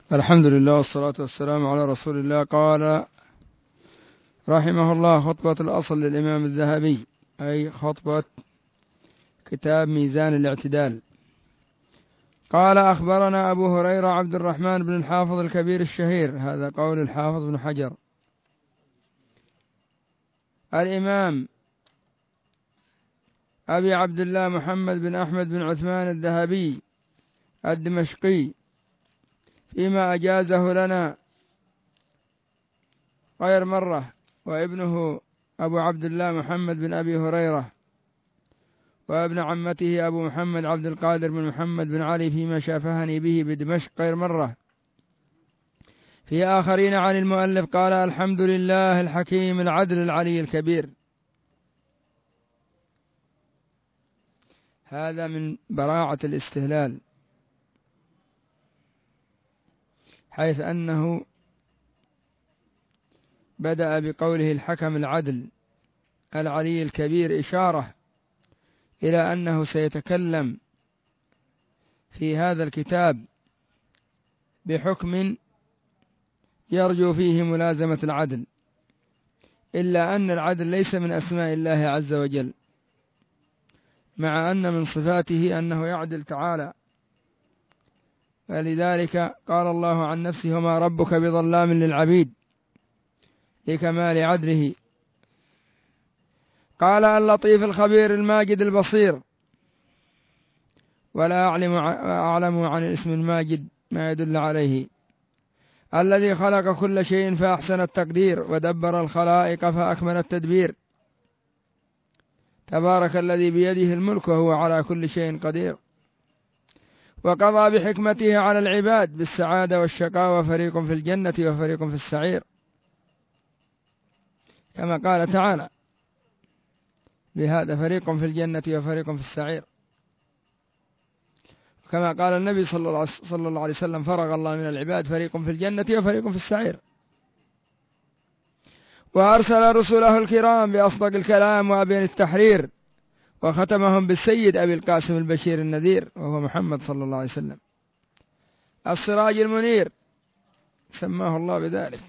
الحمد لله والصلاة والسلام على رسول الله. قال رحمه الله: خطبة الأصل للإمام الذهبي، أي خطبة كتاب ميزان الاعتدال. قال: أخبرنا أبو هريرة عبد الرحمن بن الحافظ الكبير الشهير، هذا قول الحافظ بن حجر. الإمام أبي عبد الله محمد بن أحمد بن عثمان الذهبي الدمشقي فيما أجازه لنا غير مرة، وابنه أبو عبد الله محمد بن أبي هريرة، وابن عمته أبو محمد عبد القادر بن محمد بن علي فيما شافهني به بدمشق غير مرة. في آخرين عن المؤلف قال: الحمد لله الحكيم العدل العلي الكبير. هذا من براعة الاستهلال، حيث أنه بدأ بقوله الحكم العدل العلي الكبير، إشارة إلى أنه سيتكلم في هذا الكتاب بحكم يرجو فيه ملازمة العدل، إلا أن العدل ليس من أسماء الله عز وجل، مع أن من صفاته أنه يعدل تعالى. فلذلك قال الله عن نفسه: وما ربك بظلام للعبيد، لكمال عدله. قال: اللطيف الخبير الماجد البصير. ولا أعلم عن الاسم الماجد ما يدل عليه. الذي خلق كل شيء فأحسن التقدير، ودبر الخلائق فأكمل التدبير. تبارك الذي بيده الملك وهو على كل شيء قدير. وقضى بحكمته على العباد بالسعادة والشقاء، وفريق في الجنة وفريق في السعير، كما قال تعالى: بهذا فريق في الجنة وفريق في السعير. كما قال النبي صلى الله عليه وسلم: فرغ الله من العباد فريق في الجنة وفريق في السعير. وأرسل رسله الكرام بأصدق الكلام وأبين التحرير، وختمهم بالسيد أبي القاسم البشير النذير، وهو محمد صلى الله عليه وسلم السراج المنير، سماه الله بذلك.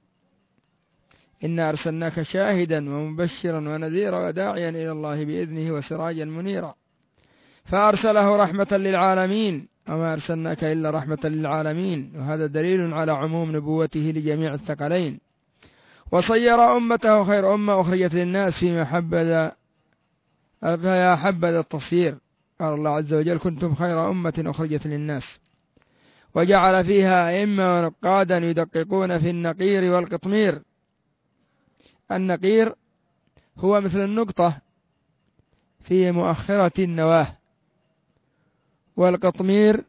إنا أرسلناك شاهدا ومبشرا ونذيرا وداعيا إلى الله بإذنه وسراجا منيرا. فأرسله رحمة للعالمين، وما أرسلناك إلا رحمة للعالمين، وهذا دليل على عموم نبوته لجميع الثقلين. وصير أمته خير أمة أخرجت للناس فيما حبذا التصيير. قال الله عز وجل: كنتم خير أمة أخرجت للناس. وجعل فيها أئمة ونقادا يدققون في النقير والقطمير. النقير هو مثل النقطة في مؤخرة النواة، والقطمير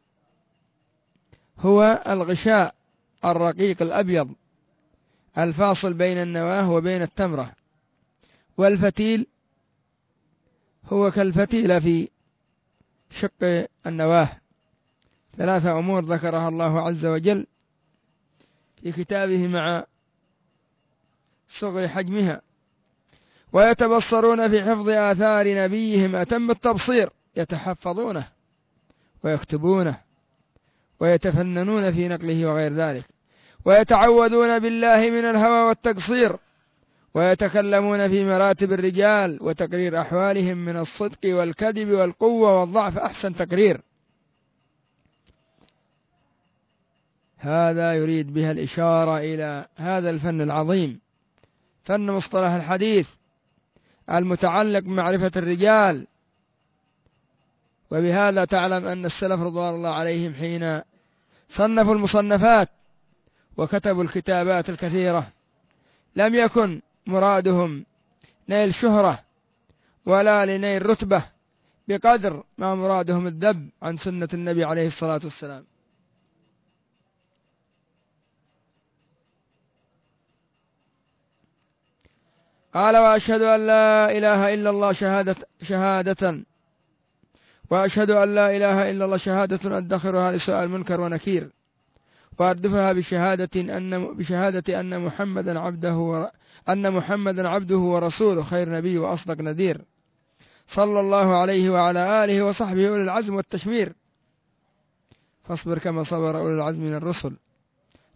هو الغشاء الرقيق الأبيض الفاصل بين النواة وبين التمرة. والفتيل هو كالفتيلة في شق النواة. ثلاثة أمور ذكرها الله عز وجل في كتابه مع صغر حجمها. ويتبصرون في حفظ آثار نبيهم أتم التبصير، يتحفظونه ويكتبونه ويتفننون في نقله وغير ذلك. ويتعوذون بالله من الهوى والتقصير، ويتكلمون في مراتب الرجال وتقرير أحوالهم من الصدق والكذب والقوة والضعف أحسن تقرير. هذا يريد بها الإشارة إلى هذا الفن العظيم، فن مصطلح الحديث المتعلق بمعرفة الرجال. وبهذا تعلم أن السلف رضوان الله عليهم حين صنفوا المصنفات وكتبوا الكتابات الكثيرة لم يكن مرادهم نيل شهرة ولا لنيل رتبة، بقدر ما مرادهم الذب عن سنة النبي عليه الصلاة والسلام. قال: وأشهد أن لا إله إلا الله شهادة وأشهد أن لا إله إلا الله شهادة أدخرها لسؤال منكر ونكير، وأردفها بشهادة أن محمدا عبده ورسوله، خير نبي وأصدق نذير، صلى الله عليه وعلى آله وصحبه أولي العزم والتشمير. فاصبر كما صبر أولي العزم من الرسل،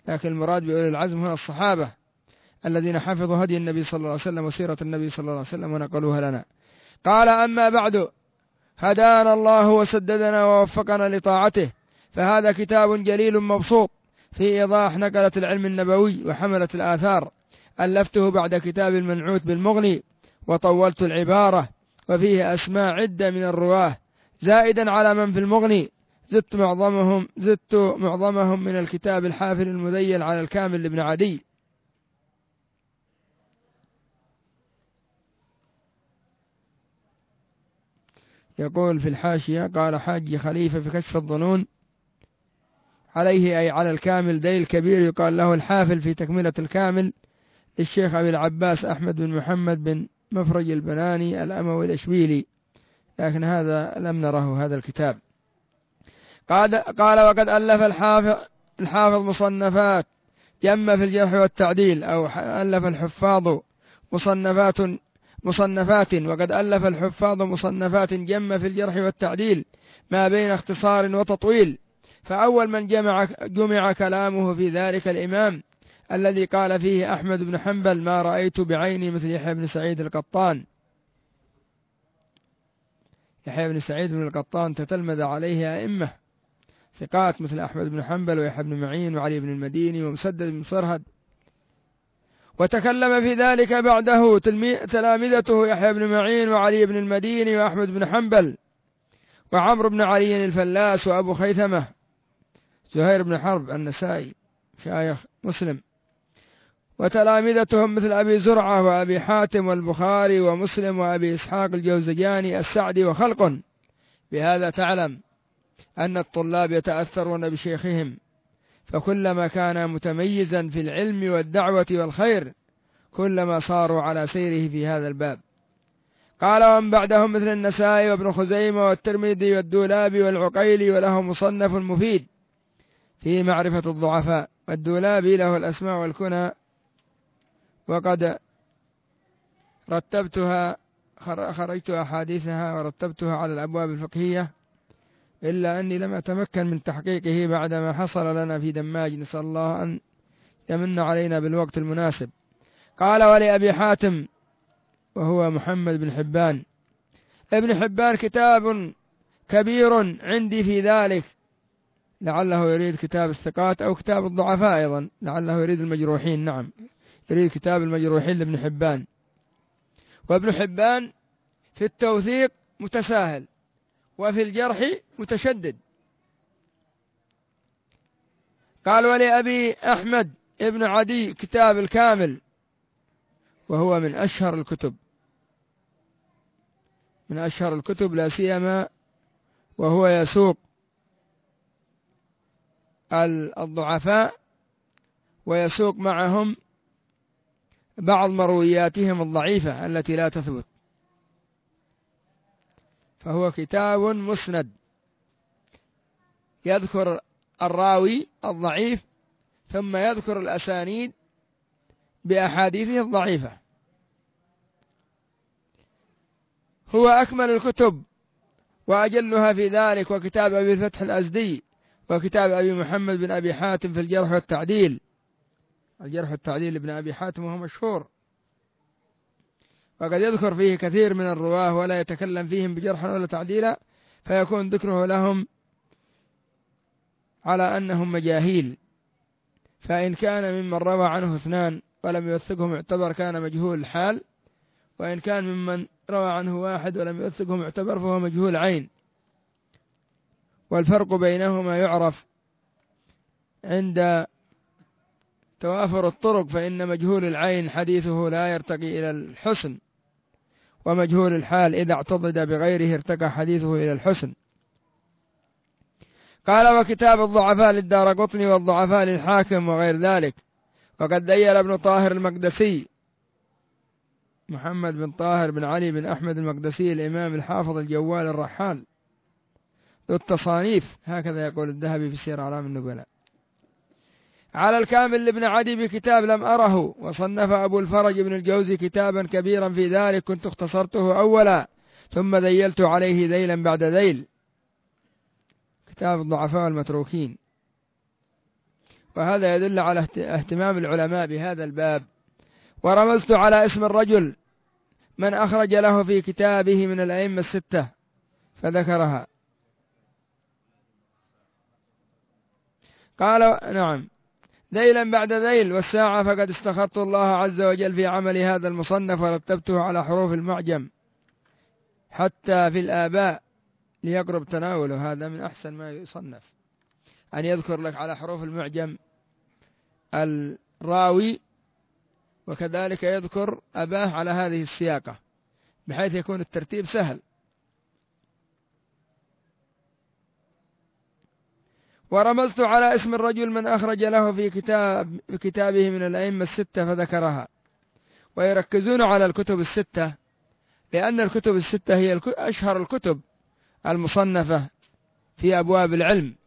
لكن المراد بأولي العزم هنا الصحابة الذين حفظوا هدي النبي صلى الله عليه وسلم وسيرة النبي صلى الله عليه وسلم ونقلوها لنا. قال: أما بعد، هدانا الله وسددنا ووفقنا لطاعته، فهذا كتاب جليل مبسوط في إيضاح نقلة العلم النبوي وحملة الآثار، ألفته بعد كتاب المنعوت بالمغني وطولت العبارة، وفيه أسماء عدة من الرواه زائدا على من في المغني، زدت معظمهم من الكتاب الحافل المذيل على الكامل لابن عدي. يقول في الحاشية: قال حاج خليفة في كشف الظنون: عليه أي على الكامل ديل كبير يقال له الحافل في تكملة الكامل للشيخ أبي العباس أحمد بن محمد بن مفرج البناني الأموي الأشبيلي، لكن هذا لم نره هذا الكتاب. قال: وقد ألف الحافظ مصنفات جم في الجرح والتعديل، أو ألف الحفاظ مصنفات وقد ألف الحفاظ مصنفات جم في الجرح والتعديل ما بين اختصار وتطويل. فأول من جمع كلامه في ذلك الإمام الذي قال فيه أحمد بن حنبل: ما رأيت بعيني مثل يحيى بن سعيد القطان. يحيى بن سعيد بن القطان تتلمذ عليه أئمة ثقات مثل أحمد بن حنبل ويحيى بن معين وعلي بن المديني ومسدد بن فرهد، وتكلم في ذلك بعده تلامذته يحيى بن معين وعلي بن المديني وأحمد بن حنبل وعمرو بن علي الفلاس وأبو خيثمة زهير بن حرب النسائي شايخ مسلم، وتلامذتهم مثل أبي زرعة وأبي حاتم والبخاري ومسلم وأبي إسحاق الجوزجاني السعدي وخلق. بهذا تعلم أن الطلاب يتأثرون بشيخهم، فكلما كان متميزا في العلم والدعوة والخير كلما صاروا على سيره في هذا الباب. قال: ومن بعدهم مثل النسائي وابن خزيمة والترمذي والدولابي والعقيلي، وله مصنف مفيد في معرفة الضعفاء. والدولابي له الأسماء والكنى، وقد خرجت أحاديثها ورتبتها على الأبواب الفقهية، إلا أني لم أتمكن من تحقيقه بعدما حصل لنا في دماج، نسأل الله أن يمن علينا بالوقت المناسب. قال: ولأبي حاتم وهو محمد بن حبان. ابن حبان كتاب كبير عندي في ذلك، لعله يريد كتاب الثقات أو كتاب الضعفاء أيضا، لعله يريد المجروحين. نعم، يريد كتاب المجروحين لابن حبان. وابن حبان في التوثيق متساهل، وفي الجرح متشدد. قال: ولأبي أحمد ابن عدي كتاب الكامل، وهو من أشهر الكتب لا سيما وهو يسوق الضعفاء ويسوق معهم بعض مروياتهم الضعيفة التي لا تثبت، فهو كتاب مسند يذكر الراوي الضعيف ثم يذكر الأسانيد بأحاديثه الضعيفة. هو أكمل الكتب وأجلها في ذلك، وكتاب أبي الفتح الأزدي وكتاب أبي محمد بن أبي حاتم في الجرح والتعديل. الجرح والتعديل لابن أبي حاتم وهو مشهور، وقد يذكر فيه كثير من الرواه ولا يتكلم فيهم بجرحا ولا تعديلا، فيكون ذكره لهم على أنهم مجاهيل، فإن كان ممن روى عنه اثنان ولم يوثقهم يعتبر كان مجهول الحال، وإن كان ممن روى عنه واحد ولم يوثقهم يعتبر فهو مجهول عين. والفرق بينهما يعرف عند توافر الطرق، فإن مجهول العين حديثه لا يرتقي إلى الحسن، ومجهول الحال إذا اعتضد بغيره ارتقى حديثه إلى الحسن. قال: وكتاب الضعفاء للدارقطني والضعفاء للحاكم وغير ذلك. وقد دين ابن طاهر المقدسي محمد بن طاهر بن علي بن أحمد المقدسي الإمام الحافظ الجوال الرحال ذو التصانيف، هكذا يقول الذهبي في سير أعلام النبلاء، على الكامل لابن عدي بكتاب لم أره. وصنف أبو الفرج بن الجوزي كتابا كبيرا في ذلك، كنت اختصرته أولا ثم ذيلت عليه ذيلا بعد ذيل، كتاب الضعفاء المتروكين. وهذا يدل على اهتمام العلماء بهذا الباب. ورمزت على اسم الرجل من أخرج له في كتابه من الأئمة الستة فذكرها. قال نعم: ذيلا بعد ذيل والساعة فقد استخرت الله عز وجل في عمل هذا المصنف ورتبته على حروف المعجم حتى في الآباء ليقرب تناوله. هذا من أحسن ما يصنف، أن يذكر لك على حروف المعجم الراوي، وكذلك يذكر أباه على هذه السياقة بحيث يكون الترتيب سهل. ورمزت على اسم الرجل من أخرج له في كتابه من الأئمة الستة فذكرها. ويركزون على الكتب الستة لأن الكتب الستة هي أشهر الكتب المصنفة في أبواب العلم.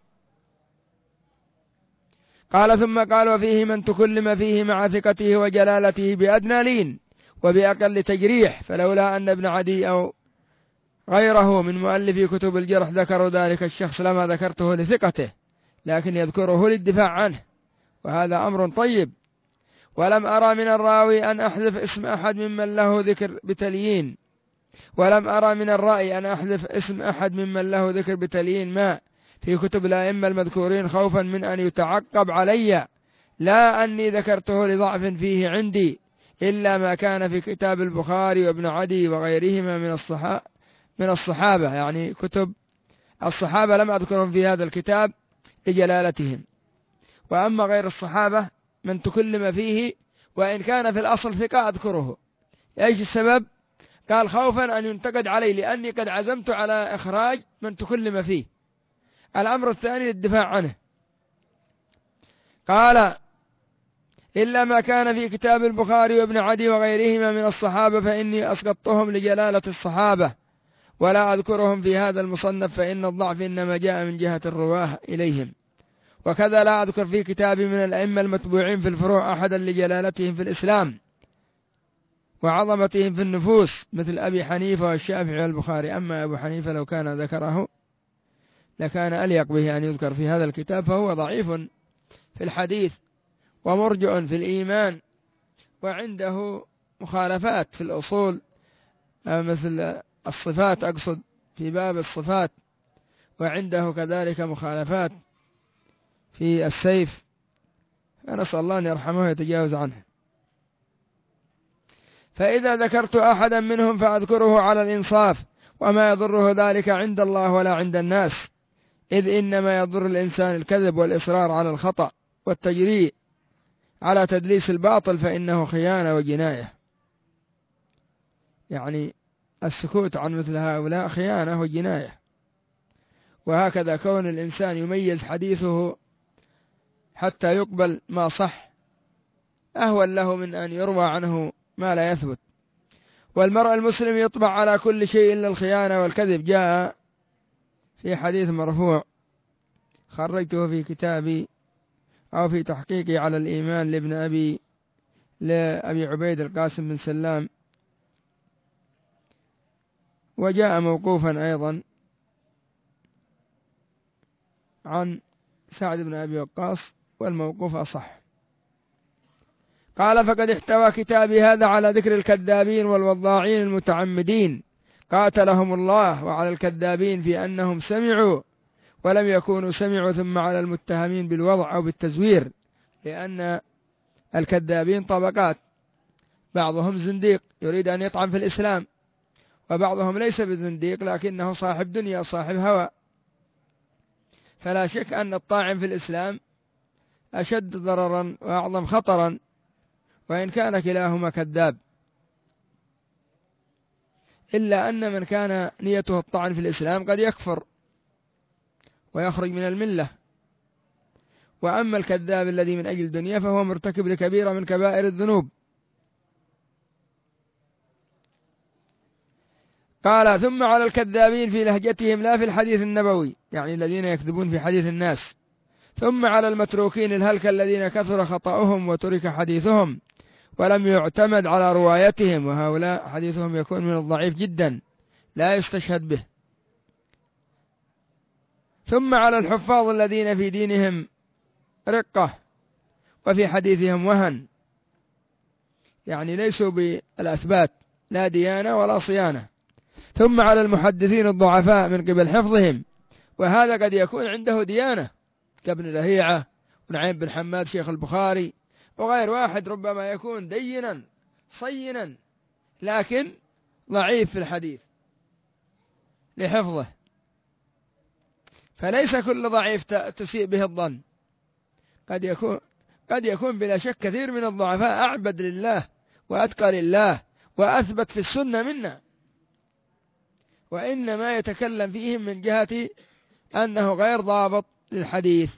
قال: ثم قال: وفيه من تكلم فيه مع ثقته وجلالته بأدنى لين وبأقل تجريح، فلولا أن ابن عدي أو غيره من مؤلفي كتب الجرح ذكروا ذلك الشخص لما ذكرته لثقته، لكن يذكره للدفاع عنه، وهذا أمر طيب. ولم أرى من الراوي أن أحذف اسم أحد ممن له ذكر بتليين، ولم أرى من الرأي أن أحذف اسم أحد ممن له ذكر بتليين ما في كتب الأئمة المذكورين، خوفا من أن يتعقب علي، لا أني ذكرته لضعف فيه عندي، إلا ما كان في كتاب البخاري وابن عدي وغيرهما من الصحابة، يعني كتب الصحابة لم أذكرهم في هذا الكتاب لجلالتهم. وأما غير الصحابة من تكلم فيه وإن كان في الأصل ثقة أذكره. إيش السبب؟ قال: خوفا أن ينتقد علي، لأني قد عزمت على إخراج من تكلم فيه. الأمر الثاني للدفاع عنه. قال: إلا ما كان في كتاب البخاري وابن عدي وغيرهما من الصحابة فإني أسقطتهم لجلالة الصحابة، ولا أذكرهم في هذا المصنف، فإن الضعف إنما جاء من جهة الرواه إليهم. وكذا لا أذكر في كتابي من الأئمة المتبوعين في الفروع أحدا لجلالتهم في الإسلام وعظمتهم في النفوس مثل أبي حنيفة والشافعي والبخاري. أما أبو حنيفة لو كان ذكره لكان أليق به أن يذكر في هذا الكتاب، فهو ضعيف في الحديث ومرجع في الإيمان، وعنده مخالفات في الأصول مثل الصفات، أقصد في باب الصفات، وعنده كذلك مخالفات في السيف، فنسأل الله أن يرحمه ويتجاوز عنه. فإذا ذكرت أحدا منهم فأذكره على الإنصاف، وما يضره ذلك عند الله ولا عند الناس، إذ إنما يضر الإنسان الكذب والإصرار على الخطأ والتجريء على تدليس الباطل، فإنه خيانة وجناية. يعني السكوت عن مثل هؤلاء خيانة وجناية. وهكذا كون الإنسان يميز حديثه حتى يقبل ما صح أهون له من أن يروى عنه ما لا يثبت. والمرء المسلم يطبع على كل شيء إلا الخيانة والكذب. جاء في حديث مرفوع خرجته في كتابي أو في تحقيقي على الإيمان لأبي عبيد القاسم بن سلام، وجاء موقوفا أيضا عن سعد بن أبي وقاص، والموقوف أصح. قال: فقد احتوى كتابي هذا على ذكر الكذابين والوضاعين المتعمدين قاتلهم الله، وعلى الكذابين في أنهم سمعوا ولم يكونوا سمعوا، ثم على المتهمين بالوضع أو بالتزوير، لأن الكذابين طبقات، بعضهم زنديق يريد أن يطعن في الإسلام، وبعضهم ليس بزنديق لكنه صاحب دنيا صاحب هوى. فلا شك أن الطاعن في الإسلام أشد ضررا وأعظم خطرا، وإن كان كلاهما كذاب، إلا أن من كان نيته الطعن في الإسلام قد يكفر ويخرج من الملة. وأما الكذاب الذي من أجل الدنيا فهو مرتكب لكبيرة من كبائر الذنوب. قال: ثم على الكذابين في لهجتهم لا في الحديث النبوي، يعني الذين يكذبون في حديث الناس. ثم على المتروكين الهلكة الذين كثر خطأهم وترك حديثهم ولم يعتمد على روايتهم، وهؤلاء حديثهم يكون من الضعيف جدا لا يستشهد به. ثم على الحفاظ الذين في دينهم رقة وفي حديثهم وهن، يعني ليسوا بالأثبات لا ديانة ولا صيانة. ثم على المحدثين الضعفاء من قبل حفظهم، وهذا قد يكون عنده ديانة كابن لهيعة ونعيم بن حماد شيخ البخاري وغير واحد، ربما يكون دينا صينا لكن ضعيف في الحديث لحفظه، فليس كل ضعيف تسيء به الظن. قد يكون بلا شك كثير من الضعفاء أعبد لله وأتقى لله وأثبت في السنة منا، وإنما يتكلم فيهم من جهة أنه غير ضابط للحديث.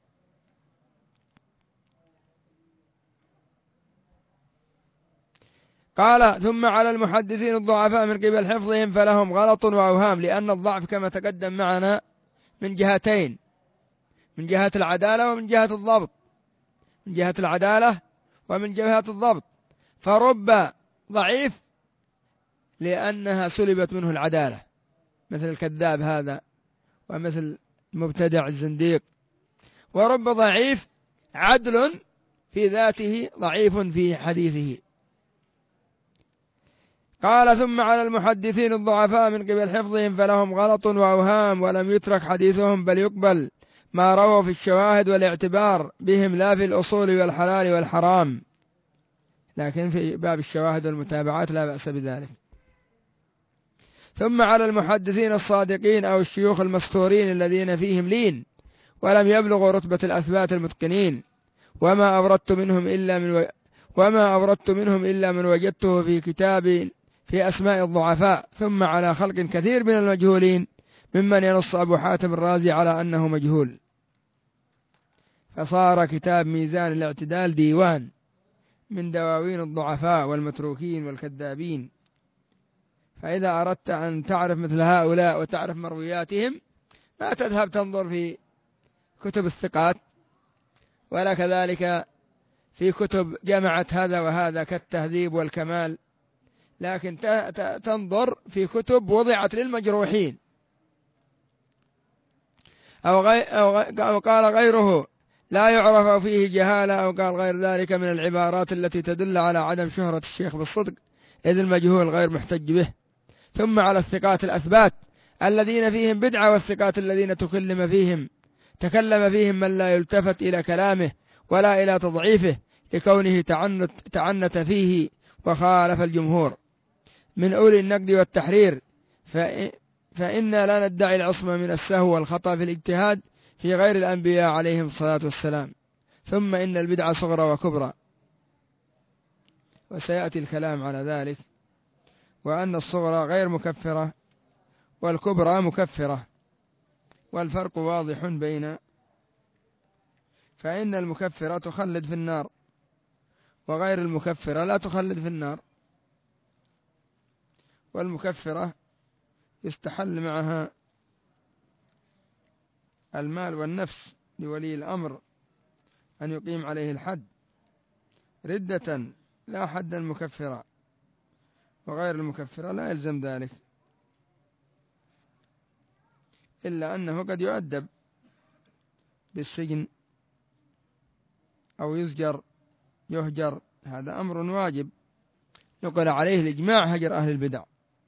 قال ثم على المحدثين الضعفاء من قبل حفظهم فلهم غلط وأوهام، لأن الضعف كما تقدم معنا من جهتين، من جهة العدالة ومن جهة الضبط، من جهة العدالة ومن جهة الضبط. فرب ضعيف لأنها سلبت منه العدالة، مثل الكذاب هذا ومثل المبتدع الزنديق، ورب ضعيف عدل في ذاته ضعيف في حديثه. قال ثم على المحدثين الضعفاء من قبل حفظهم فلهم غلط وأوهام، ولم يترك حديثهم بل يقبل ما رووا في الشواهد والاعتبار بهم لا في الأصول والحلال والحرام، لكن في باب الشواهد والمتابعات لا بأس بذلك. ثم على المحدثين الصادقين أو الشيوخ المستورين الذين فيهم لين ولم يبلغوا رتبة الأثبات المتقنين، وما أوردت منهم إلا من وجدته في كتاب في أسماء الضعفاء. ثم على خلق كثير من المجهولين ممن ينص أبو حاتم الرازي على أنه مجهول، فصار كتاب ميزان الاعتدال ديوان من دواوين الضعفاء والمتروكين والكذابين. فإذا أردت أن تعرف مثل هؤلاء وتعرف مروياتهم ما تذهب تنظر في كتب الثقات ولا كذلك في كتب جمعت هذا وهذا كالتهذيب والكمال، لكن تنظر في كتب وضعت للمجروحين. أو قال غيره لا يعرف فيه جهالة، أو قال غير ذلك من العبارات التي تدل على عدم شهرة الشيخ بالصدق، إذ المجهول غير محتج به. ثم على الثقات الأثبات الذين فيهم بدعة، والثقات الذين تكلم فيهم من لا يلتفت إلى كلامه ولا إلى تضعيفه لكونه تعنت فيه وخالف الجمهور من أولي النقد والتحرير، فإنا لا ندعي العصمة من السهو والخطأ في الاجتهاد في غير الأنبياء عليهم الصلاة والسلام. ثم إن البدعة صغرى وكبرى، وسيأتي الكلام على ذلك، وأن الصغرى غير مكفرة والكبرى مكفرة، والفرق واضح بين، فإن المكفرة تخلد في النار وغير المكفرة لا تخلد في النار، والمكفرة يستحل معها المال والنفس لولي الأمر أن يقيم عليه الحد ردة لا حد المكفرة، وغير المكفرة لا يلزم ذلك، إلا أنه قد يؤدب بالسجن أو يهجر، هذا أمر واجب نقل عليه الإجماع هجر أهل البدع،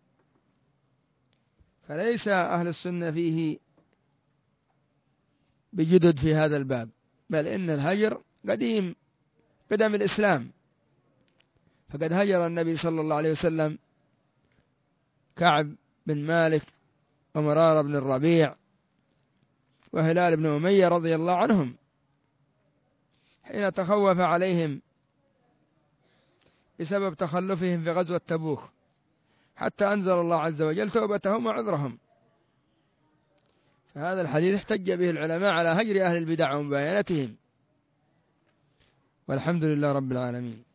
فليس أهل السنة فيه بجدد في هذا الباب، بل إن الهجر قدم الإسلام، فقد هجر النبي صلى الله عليه وسلم كعب بن مالك ومرار بن الربيع وهلال بن أمية رضي الله عنهم حين تخوف عليهم بسبب تخلفهم في غزوة تبوك، حتى أنزل الله عز وجل توبتهم وعذرهم. فهذا الحديث احتج به العلماء على هجر أهل البدع ومباينتهم، والحمد لله رب العالمين.